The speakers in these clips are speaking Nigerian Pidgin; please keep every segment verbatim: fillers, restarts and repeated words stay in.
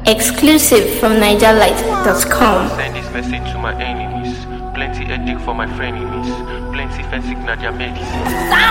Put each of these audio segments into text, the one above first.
Exclusive from niger light dot com. Send this message to my enemies. Plenty headache for my frenemies. Plenty fancy Nadia medicine.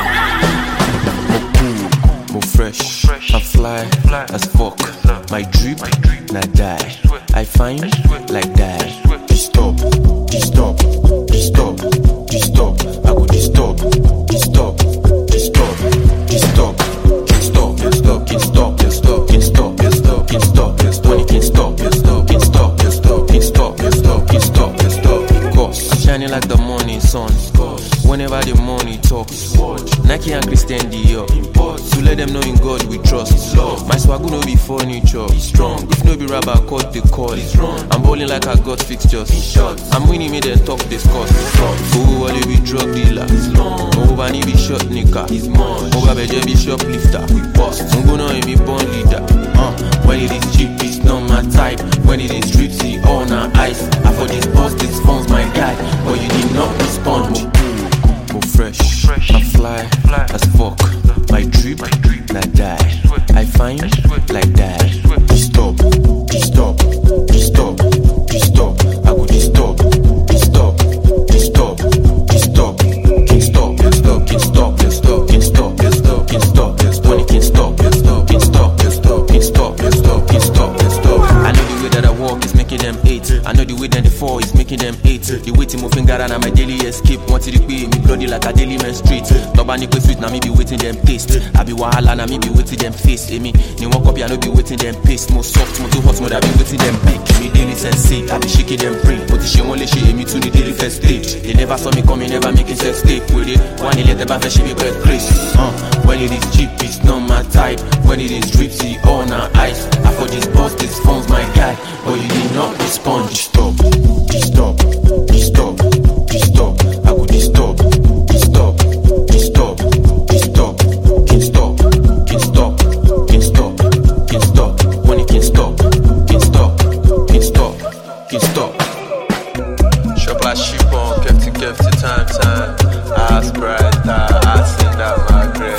More fresh, I fly, as fuck. My drip, na die. I find like die. Stop, stop, stop, stop. I go stop, stop, stop, stop, can't stop, can't stop, can't stop, can't stop, can't stop, can't stop, can't stop, can't stop, can't stop, can't stop, can't stop, can't stop, can't stop, can't stop, can't stop, can't stop. Cause I'm shining like the morning sun. Whenever the money talks, Nike and Christian Dior. To let them know in God we trust. My swag no be furniture. Strong. If no be rubber, cut the cord. I'm bowling like I got fixtures. I'm winning, me then talk discuss. Who will be drug dealer? Over ni be shot nigga. Over beje be shoplifter. We bust. Mungo no me born leader. Uh, when it is cheap, it's not my type. When it is dripsy, all na ice. I for this bust, this phone's my guy. But you did not respond. More fresh, I fly, as fuck. My drip, na die. I find like die. Stop, stop, stop, stop. I go stop, stop, stop, stop. Can't stop, can't stop, can't stop, can't stop, can't stop, can't stop, can't stop, can't stop. Money can't stop, can't stop, can't stop, can't stop, can't stop, can't stop, can't stop, can't stop. I know the way that I walk is making them hate. I know the way that they fall is making them hate. The way to move finger and my daily escape. Want to be me bloody like a daily menstruate. Nobody go sweet, now me be waiting them taste. I be wahala, now me be waiting them face. Eh me, ni walk up, I no be waiting them paste. More soft, more too hot, more I be waiting them bake. Me daily sensei, I be shaking them brain. But the shame only shame me to the daily first stage. They never saw me coming, never making sex tape with it. One let the bad she be bird crazy. Uh, when it is cheap, it's not my type. When it is dripsy, all na ice. I for this boss, this phone's my guy. But you did not respond. Stop, stop, stop, stop. I would stop, stop, stop, stop. Can't stop, can't stop, can't stop, can't stop. When it can't stop, can't stop, can't stop, can't stop. Shop like sheep on, kept it, kept it, time, time. Ass bright, I send out my grave.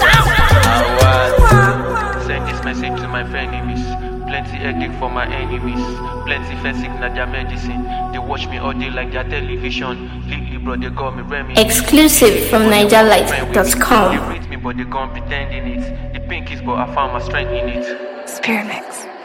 I was. Send this message to my enemies. Plenty headache for my enemies. Plenty fancy Nadia medicine. They watch me all day like their television. Lately, bro, they call me Remy. Exclusive from niger light dot com. They rate me, but they gon' pretending it. The pink is, but I found my strength in it. Spirit Mix.